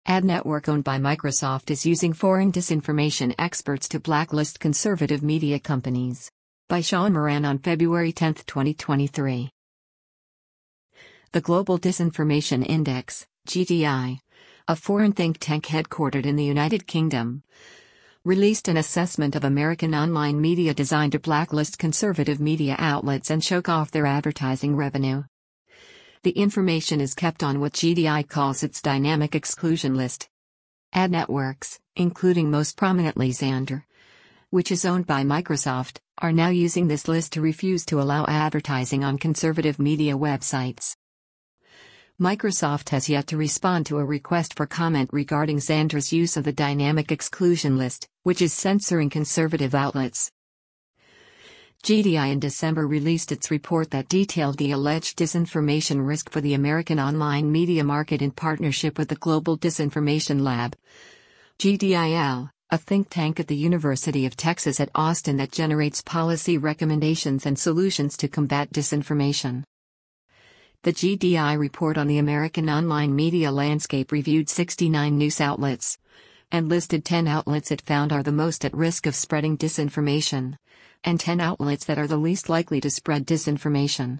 Ad network owned by Microsoft is using foreign disinformation experts to blacklist conservative media companies. By Sean Moran on February 10, 2023. The Global Disinformation Index, GDI, a foreign think tank headquartered in the United Kingdom, released an assessment of American online media designed to blacklist conservative media outlets and choke off their advertising revenue. The information is kept on what GDI calls its dynamic exclusion list. Ad networks, including most prominently Xandr, which is owned by Microsoft, are now using this list to refuse to allow advertising on conservative media websites. Microsoft has yet to respond to a request for comment regarding Xandr's use of the dynamic exclusion list, which is censoring conservative outlets. GDI in December released its report that detailed the alleged disinformation risk for the American online media market in partnership with the Global Disinformation Lab, GDIL, a think tank at the University of Texas at Austin that generates policy recommendations and solutions to combat disinformation. The GDI report on the American online media landscape reviewed 69 news outlets and listed 10 outlets it found are the most at risk of spreading disinformation, and 10 outlets that are the least likely to spread disinformation.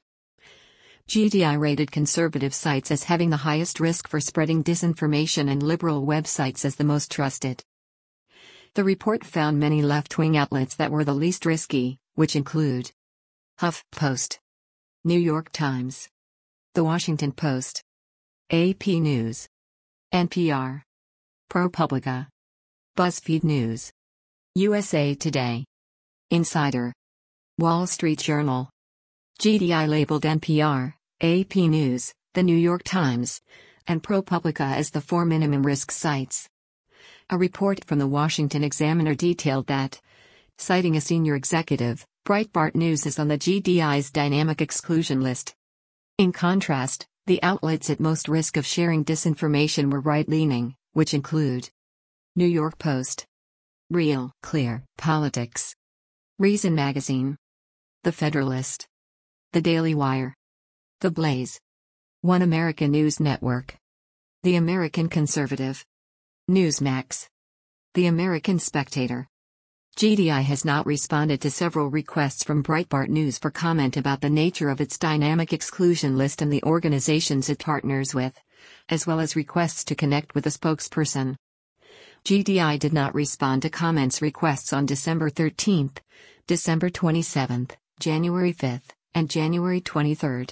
GDI rated conservative sites as having the highest risk for spreading disinformation and liberal websites as the most trusted. The report found many left-wing outlets that were the least risky, which include HuffPost, New York Times, The Washington Post, AP News, NPR, ProPublica, BuzzFeed News, USA Today, Insider, Wall Street Journal. GDI labeled NPR, AP News, The New York Times, and ProPublica as the 4 minimum risk sites. A report from the Washington Examiner detailed that, citing a senior executive, Breitbart News is on the GDI's dynamic exclusion list. In contrast, the outlets at most risk of sharing disinformation were right-leaning, which include New York Post, Real Clear Politics, Reason Magazine, The Federalist, The Daily Wire, The Blaze, One American News Network, The American Conservative, Newsmax, The American Spectator. GDI has not responded to several requests from Breitbart News for comment about the nature of its dynamic exclusion list and the organizations it partners with, as well as requests to connect with a spokesperson. GDI did not respond to comments requests on December 13, December 27, January 5, and January 23.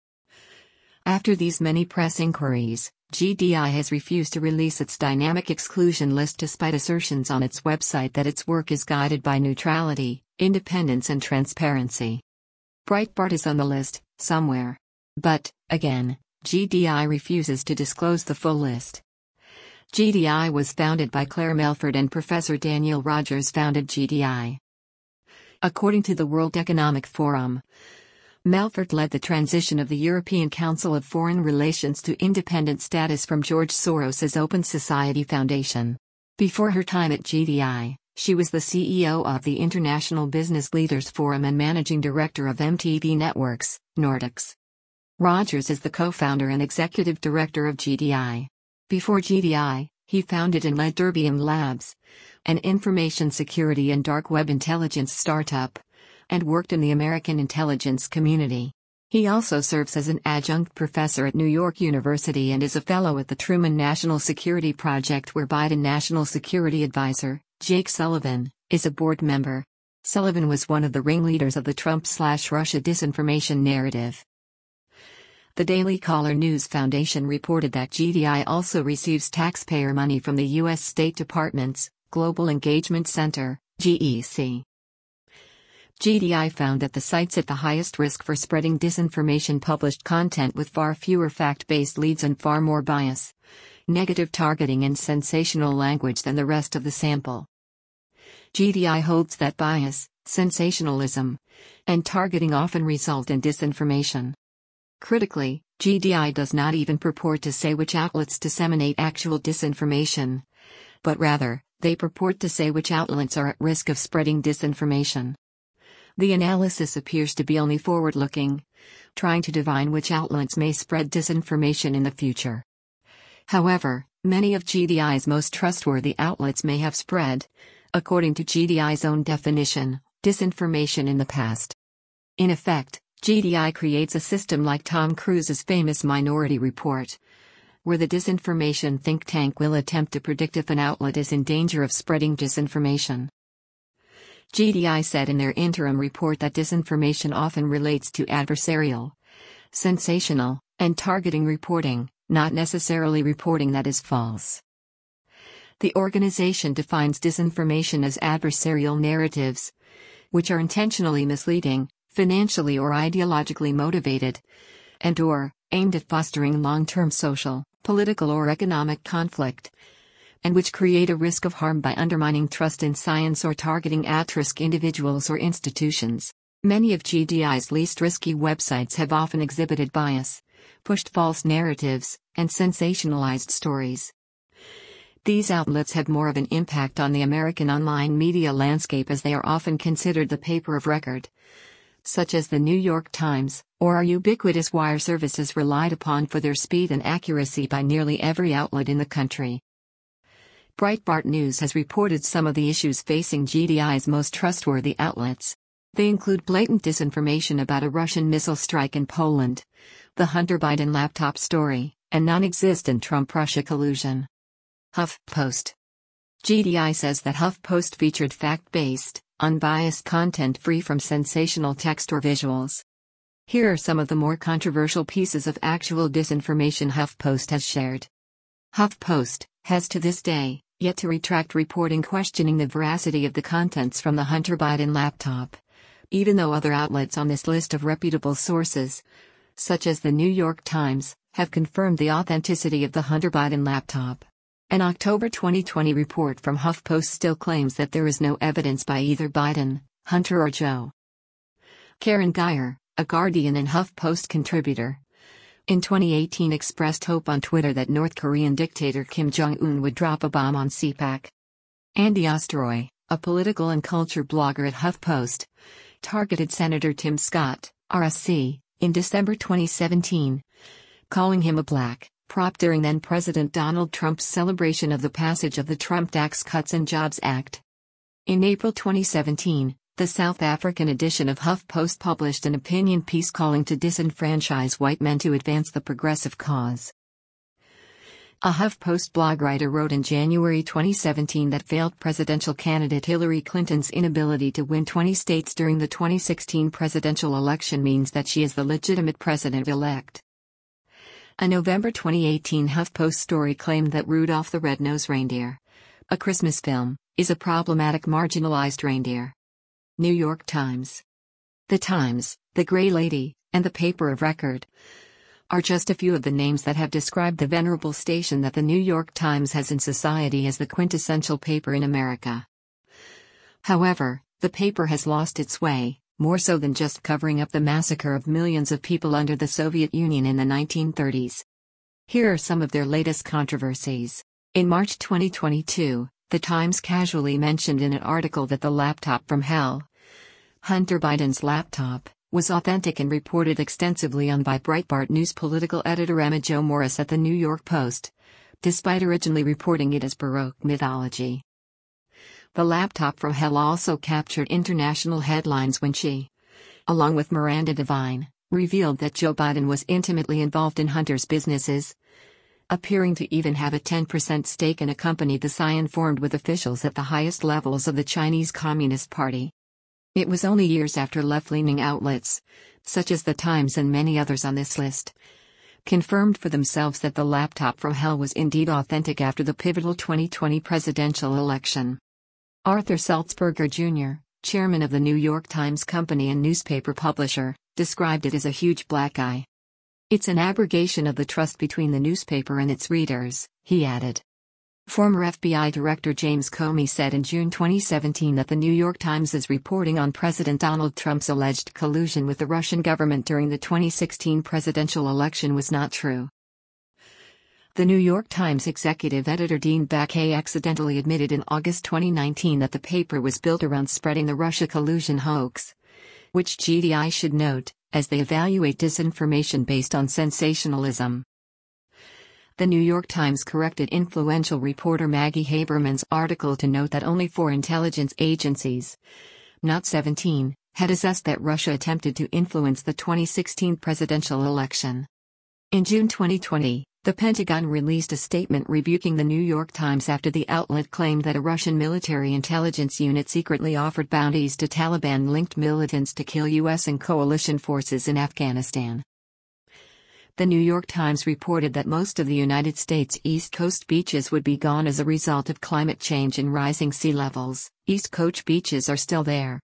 After these many press inquiries, GDI has refused to release its dynamic exclusion list despite assertions on its website that its work is guided by neutrality, independence and transparency. Breitbart is on the list, somewhere. But, again, GDI refuses to disclose the full list. GDI was founded by Claire Melford and Professor Daniel Rogers founded GDI. According to the World Economic Forum, Melford led the transition of the European Council of Foreign Relations to independent status from George Soros's Open Society Foundation. Before her time at GDI, she was the CEO of the International Business Leaders Forum and managing director of MTV Networks, Nordics. Rogers is the co-founder and executive director of GDI. Before GDI, he founded and led Derbium Labs, an information security and dark web intelligence startup, and worked in the American intelligence community. He also serves as an adjunct professor at New York University and is a fellow at the Truman National Security Project, where Biden National Security Advisor, Jake Sullivan, is a board member. Sullivan was one of the ringleaders of the Trump/Russia disinformation narrative. The Daily Caller News Foundation reported that GDI also receives taxpayer money from the U.S. State Department's Global Engagement Center, GEC. GDI found that the sites at the highest risk for spreading disinformation published content with far fewer fact-based leads and far more bias, negative targeting and sensational language than the rest of the sample. GDI holds that bias, sensationalism, and targeting often result in disinformation. Critically, GDI does not even purport to say which outlets disseminate actual disinformation, but rather, they purport to say which outlets are at risk of spreading disinformation. The analysis appears to be only forward-looking, trying to divine which outlets may spread disinformation in the future. However, many of GDI's most trustworthy outlets may have spread, according to GDI's own definition, disinformation in the past. In effect, GDI creates a system like Tom Cruise's famous Minority Report, where the disinformation think tank will attempt to predict if an outlet is in danger of spreading disinformation. GDI said in their interim report that disinformation often relates to adversarial, sensational, and targeting reporting, not necessarily reporting that is false. The organization defines disinformation as adversarial narratives, which are intentionally misleading, financially or ideologically motivated, and/or aimed at fostering long-term social, political or economic conflict, and which create a risk of harm by undermining trust in science or targeting at-risk individuals or institutions. Many of GDI's least risky websites have often exhibited bias, pushed false narratives, and sensationalized stories. These outlets have more of an impact on the American online media landscape as they are often considered the paper of record, such as the New York Times, or are ubiquitous wire services relied upon for their speed and accuracy by nearly every outlet in the country. Breitbart News has reported some of the issues facing GDI's most trustworthy outlets. They include blatant disinformation about a Russian missile strike in Poland, the Hunter Biden laptop story, and non-existent Trump-Russia collusion. HuffPost. GDI says that HuffPost featured fact-based, unbiased content free from sensational text or visuals. Here are some of the more controversial pieces of actual disinformation HuffPost has shared. HuffPost has to this day yet to retract reporting questioning the veracity of the contents from the Hunter Biden laptop, even though other outlets on this list of reputable sources, such as the New York Times, have confirmed the authenticity of the Hunter Biden laptop. An October 2020 report from HuffPost still claims that there is no evidence by either Biden, Hunter or Joe. Karen Geyer, a Guardian and HuffPost contributor, in 2018 expressed hope on Twitter that North Korean dictator Kim Jong-un would drop a bomb on CPAC. Andy Ostroy, a political and culture blogger at HuffPost, targeted Senator Tim Scott, RSC, in December 2017, calling him a black prop during then-President Donald Trump's celebration of the passage of the Trump Tax Cuts and Jobs Act. In April 2017, the South African edition of HuffPost published an opinion piece calling to disenfranchise white men to advance the progressive cause. A HuffPost blog writer wrote in January 2017 that failed presidential candidate Hillary Clinton's inability to win 20 states during the 2016 presidential election means that she is the legitimate president-elect. A November 2018 HuffPost story claimed that Rudolph the Red-Nosed Reindeer, a Christmas film, is a problematic marginalized reindeer. New York Times. The Times, The Gray Lady, and The Paper of Record are just a few of the names that have described the venerable station that the New York Times has in society as the quintessential paper in America. However, the paper has lost its way, more so than just covering up the massacre of millions of people under the Soviet Union in the 1930s. Here are some of their latest controversies. In March 2022, The Times casually mentioned in an article that the laptop from hell, Hunter Biden's laptop, was authentic and reported extensively on by Breitbart News political editor Emma Jo Morris at the New York Post, despite originally reporting it as Baroque mythology. The laptop from hell also captured international headlines when she, along with Miranda Devine, revealed that Joe Biden was intimately involved in Hunter's businesses, appearing to even have a 10% stake in a company the Scion formed with officials at the highest levels of the Chinese Communist Party. It was only years after left-leaning outlets, such as The Times and many others on this list, confirmed for themselves that the laptop from hell was indeed authentic after the pivotal 2020 presidential election. Arthur Sulzberger Jr., chairman of the New York Times Company and newspaper publisher, described it as a huge black eye. It's an abrogation of the trust between the newspaper and its readers, he added. Former FBI Director James Comey said in June 2017 that the New York Times' reporting on President Donald Trump's alleged collusion with the Russian government during the 2016 presidential election was not true. The New York Times executive editor Dean Baquet accidentally admitted in August 2019 that the paper was built around spreading the Russia collusion hoax, which GDI should note, as they evaluate disinformation based on sensationalism. The New York Times corrected influential reporter Maggie Haberman's article to note that only 4 intelligence agencies, not 17, had assessed that Russia attempted to influence the 2016 presidential election. In June 2020, the Pentagon released a statement rebuking the New York Times after the outlet claimed that a Russian military intelligence unit secretly offered bounties to Taliban-linked militants to kill U.S. and coalition forces in Afghanistan. The New York Times reported that most of the United States East Coast beaches would be gone as a result of climate change and rising sea levels. East Coast beaches are still there.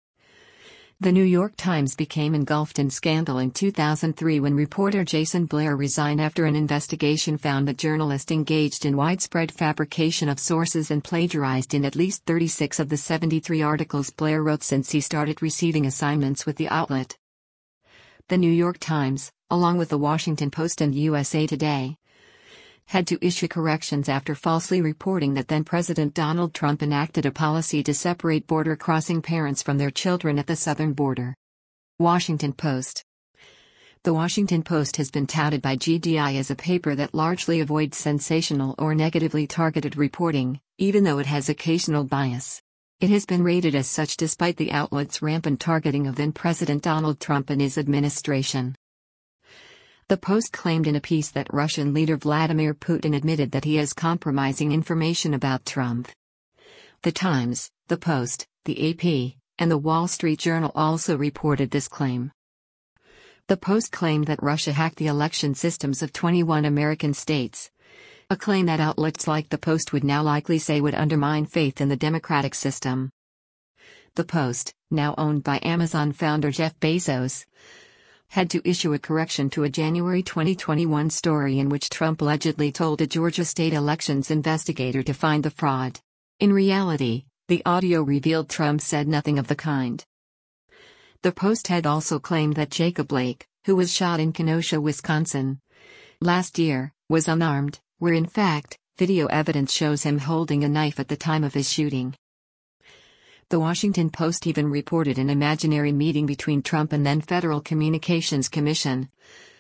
The New York Times became engulfed in scandal in 2003 when reporter Jason Blair resigned after an investigation found the journalist engaged in widespread fabrication of sources and plagiarized in at least 36 of the 73 articles Blair wrote since he started receiving assignments with the outlet. The New York Times, along with the Washington Post and USA Today, had to issue corrections after falsely reporting that then-President Donald Trump enacted a policy to separate border-crossing parents from their children at the southern border. Washington Post. The Washington Post has been touted by GDI as a paper that largely avoids sensational or negatively targeted reporting, even though it has occasional bias. It has been rated as such despite the outlet's rampant targeting of then-President Donald Trump and his administration. The Post claimed in a piece that Russian leader Vladimir Putin admitted that he has compromising information about Trump. The Times, the Post, the AP, and the Wall Street Journal also reported this claim. The Post claimed that Russia hacked the election systems of 21 American states, a claim that outlets like the Post would now likely say would undermine faith in the democratic system. The Post, now owned by Amazon founder Jeff Bezos, had to issue a correction to a January 2021 story in which Trump allegedly told a Georgia state elections investigator to find the fraud. In reality, the audio revealed Trump said nothing of the kind. The Post had also claimed that Jacob Blake, who was shot in Kenosha, Wisconsin, last year, was unarmed, where in fact, video evidence shows him holding a knife at the time of his shooting. The Washington Post even reported an imaginary meeting between Trump and then Federal Communications Commission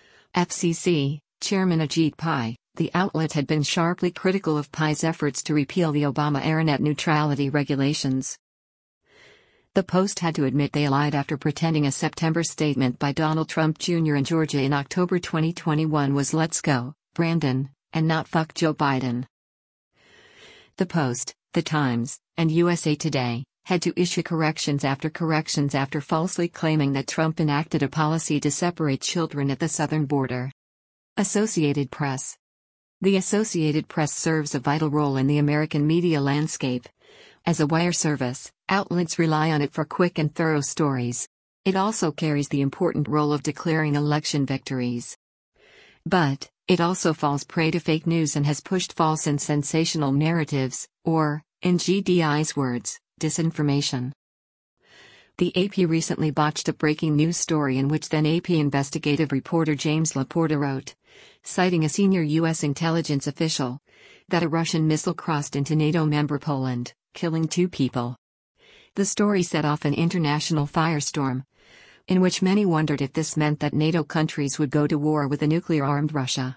(FCC) Chairman Ajit Pai. The outlet had been sharply critical of Pai's efforts to repeal the Obama-era net neutrality regulations. The Post had to admit they lied after pretending a September statement by Donald Trump Jr. in Georgia in October 2021 was "Let's go, Brandon," and not "Fuck Joe Biden." The Post, the Times, and USA Today had to issue corrections after falsely claiming that Trump enacted a policy to separate children at the southern border. Associated Press. The Associated Press serves a vital role in the American media landscape. As a wire service, outlets rely on it for quick and thorough stories. It also carries the important role of declaring election victories. But it also falls prey to fake news and has pushed false and sensational narratives, or, in GDI's words, disinformation. The AP recently botched a breaking news story in which then AP investigative reporter James Laporta wrote, citing a senior U.S. intelligence official, that a Russian missile crossed into NATO member Poland, killing 2 people. The story set off an international firestorm, in which many wondered if this meant that NATO countries would go to war with a nuclear-armed Russia.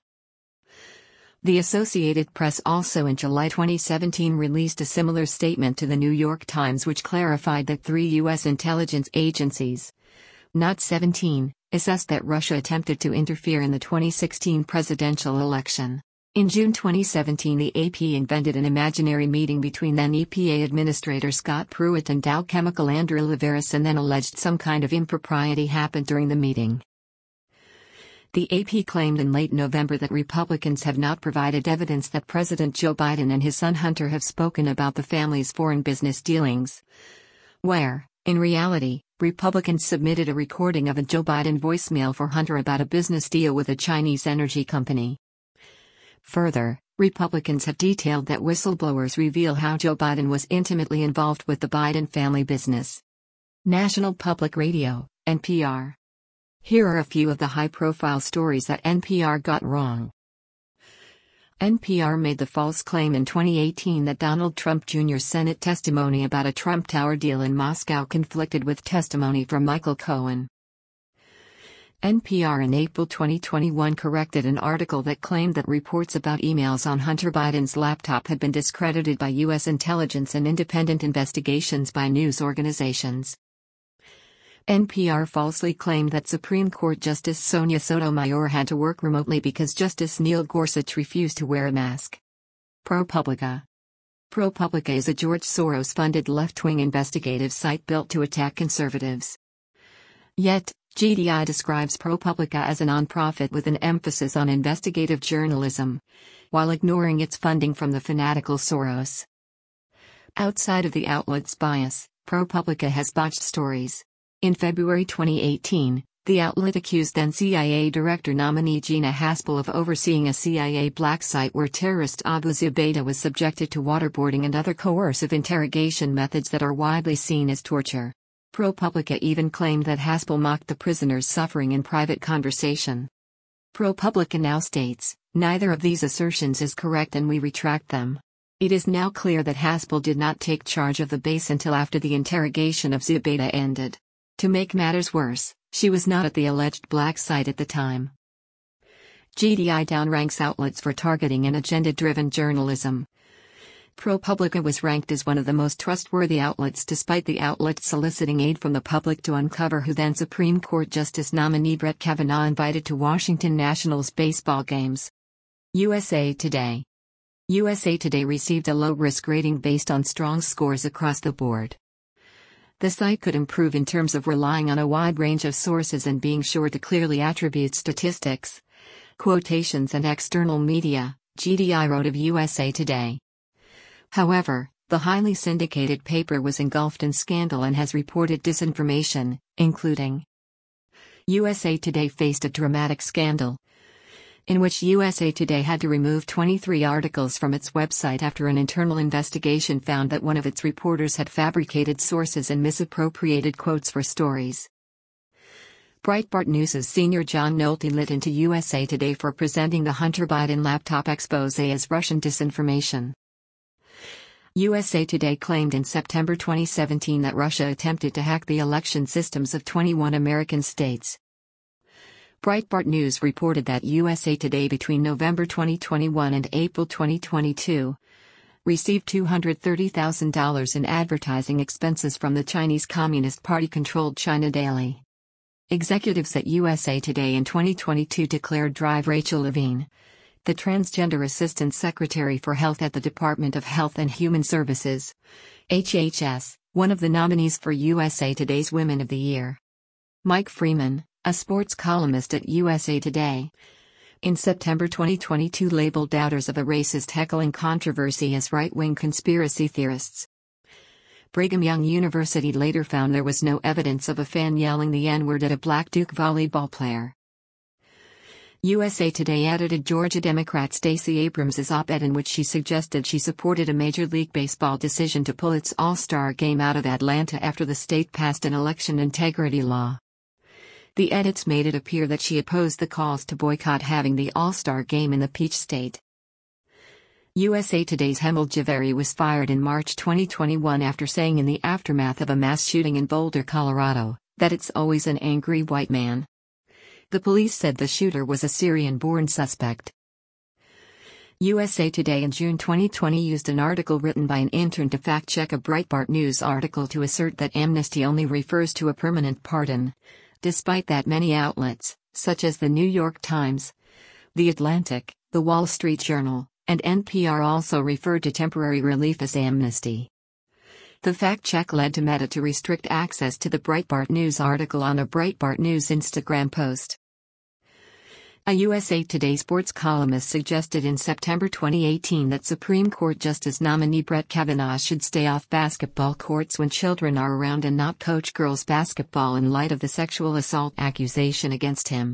The Associated Press also in July 2017 released a similar statement to the New York Times which clarified that 3 U.S. intelligence agencies, not 17, assessed that Russia attempted to interfere in the 2016 presidential election. In June 2017, the AP invented an imaginary meeting between then EPA Administrator Scott Pruitt and Dow Chemical Andrew Liveris and then alleged some kind of impropriety happened during the meeting. The AP claimed in late November that Republicans have not provided evidence that President Joe Biden and his son Hunter have spoken about the family's foreign business dealings. Where, in reality, Republicans submitted a recording of a Joe Biden voicemail for Hunter about a business deal with a Chinese energy company. Further, Republicans have detailed that whistleblowers reveal how Joe Biden was intimately involved with the Biden family business. National Public Radio, NPR. Here are a few of the high-profile stories that NPR got wrong. NPR made the false claim in 2018 that Donald Trump Jr.'s Senate testimony about a Trump Tower deal in Moscow conflicted with testimony from Michael Cohen. NPR in April 2021 corrected an article that claimed that reports about emails on Hunter Biden's laptop had been discredited by U.S. intelligence and independent investigations by news organizations. NPR falsely claimed that Supreme Court Justice Sonia Sotomayor had to work remotely because Justice Neil Gorsuch refused to wear a mask. ProPublica. ProPublica is a George Soros-funded left-wing investigative site built to attack conservatives. Yet, GDI describes ProPublica as a nonprofit with an emphasis on investigative journalism, while ignoring its funding from the fanatical Soros. Outside of the outlet's bias, ProPublica has botched stories. In February 2018, the outlet accused then-CIA Director nominee Gina Haspel of overseeing a CIA black site where terrorist Abu Zubaydah was subjected to waterboarding and other coercive interrogation methods that are widely seen as torture. ProPublica even claimed that Haspel mocked the prisoners suffering in private conversation. ProPublica now states, "Neither of these assertions is correct and we retract them." It is now clear that Haspel did not take charge of the base until after the interrogation of Zubaydah ended. To make matters worse, she was not at the alleged black site at the time. GDI downranks outlets for targeting and agenda-driven journalism. ProPublica was ranked as one of the most trustworthy outlets despite the outlet soliciting aid from the public to uncover who then Supreme Court Justice nominee Brett Kavanaugh invited to Washington Nationals baseball games. USA Today. USA Today received a low-risk rating based on strong scores across the board. The site could improve in terms of relying on a wide range of sources and being sure to clearly attribute statistics, quotations and external media, GDI wrote of USA Today. However, the highly syndicated paper was engulfed in scandal and has reported disinformation, including USA Today faced a dramatic scandal in which USA Today had to remove 23 articles from its website after an internal investigation found that one of its reporters had fabricated sources and misappropriated quotes for stories. Breitbart News' senior John Nolte lit into USA Today for presenting the Hunter Biden laptop exposé as Russian disinformation. USA Today claimed in September 2017 that Russia attempted to hack the election systems of 21 American states. Breitbart News reported that USA Today between November 2021 and April 2022 received $230,000 in advertising expenses from the Chinese Communist Party-controlled China Daily. Executives at USA Today in 2022 declared Drive Rachel Levine, the transgender assistant secretary for health at the Department of Health and Human Services, HHS, one of the nominees for USA Today's Women of the Year. Mike Freeman, a sports columnist at USA Today, in September 2022 labeled doubters of a racist heckling controversy as right-wing conspiracy theorists. Brigham Young University later found there was no evidence of a fan yelling the N-word at a black Duke volleyball player. USA Today edited Georgia Democrat Stacey Abrams' op-ed in which she suggested she supported a Major League Baseball decision to pull its All-Star game out of Atlanta after the state passed an election integrity law. The edits made it appear that she opposed the calls to boycott having the All-Star game in the Peach State. USA Today's Hemal Jhaveri was fired in March 2021 after saying in the aftermath of a mass shooting in Boulder, Colorado, that it's always an angry white man. The police said the shooter was a Syrian-born suspect. USA Today in June 2020 used an article written by an intern to fact-check a Breitbart News article to assert that amnesty only refers to a permanent pardon, despite that many outlets, such as the New York Times, The Atlantic, The Wall Street Journal, and NPR also referred to temporary relief as amnesty. The fact-check led to Meta to restrict access to the Breitbart News article on a Breitbart News Instagram post. A USA Today sports columnist suggested in September 2018 that Supreme Court Justice nominee Brett Kavanaugh should stay off basketball courts when children are around and not coach girls basketball in light of the sexual assault accusation against him.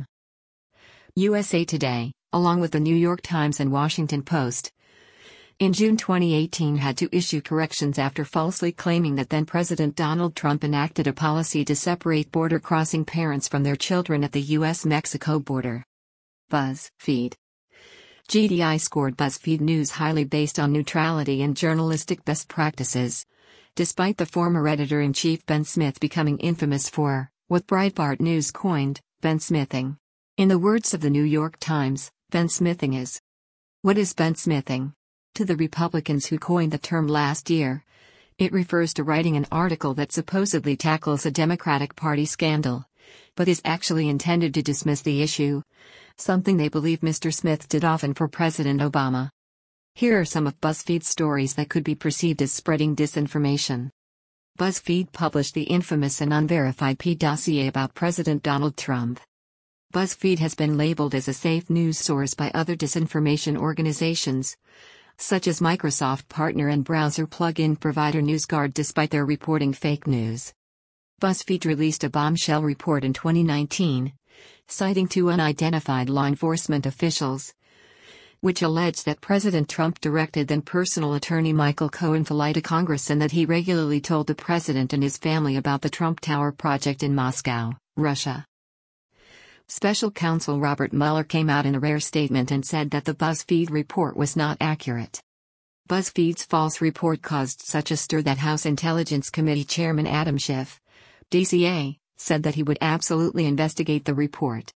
USA Today, along with the New York Times and Washington Post, in June 2018 had to issue corrections after falsely claiming that then-President Donald Trump enacted a policy to separate border-crossing parents from their children at the U.S.-Mexico border. BuzzFeed. GDI scored BuzzFeed News highly based on neutrality and journalistic best practices, despite the former editor-in-chief Ben Smith becoming infamous for what Breitbart News coined Ben-smithing. In the words of the New York Times, Ben-smithing is. What is Ben-smithing? To the Republicans who coined the term last year, it refers to writing an article that supposedly tackles a Democratic Party scandal, but is actually intended to dismiss the issue, something they believe Mr. Smith did often for President Obama. Here are some of BuzzFeed's stories that could be perceived as spreading disinformation. BuzzFeed published the infamous and unverified P dossier about President Donald Trump. BuzzFeed has been labeled as a safe news source by other disinformation organizations, such as Microsoft partner and browser plugin provider NewsGuard, despite their reporting fake news. BuzzFeed released a bombshell report in 2019, citing two unidentified law enforcement officials, which alleged that President Trump directed then personal attorney Michael Cohen to lie to Congress and that he regularly told the president and his family about the Trump Tower project in Moscow, Russia. Special counsel Robert Mueller came out in a rare statement and said that the BuzzFeed report was not accurate. BuzzFeed's false report caused such a stir that House Intelligence Committee Chairman Adam Schiff, DCA, said that he would absolutely investigate the report.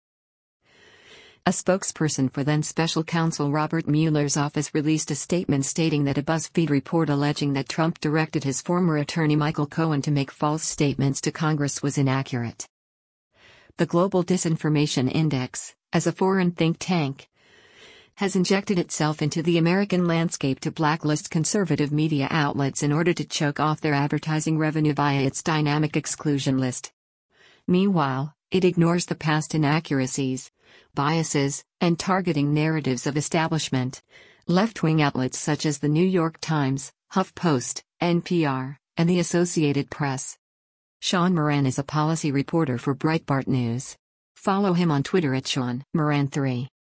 A spokesperson for then special counsel Robert Mueller's office released a statement stating that a BuzzFeed report alleging that Trump directed his former attorney Michael Cohen to make false statements to Congress was inaccurate. The Global Disinformation Index, as a foreign think tank, has injected itself into the American landscape to blacklist conservative media outlets in order to choke off their advertising revenue via its dynamic exclusion list. Meanwhile, it ignores the past inaccuracies, biases, and targeting narratives of establishment, left-wing outlets such as the New York Times, HuffPost, NPR, and the Associated Press. Sean Moran is a policy reporter for Breitbart News. Follow him on Twitter at SeanMoran3.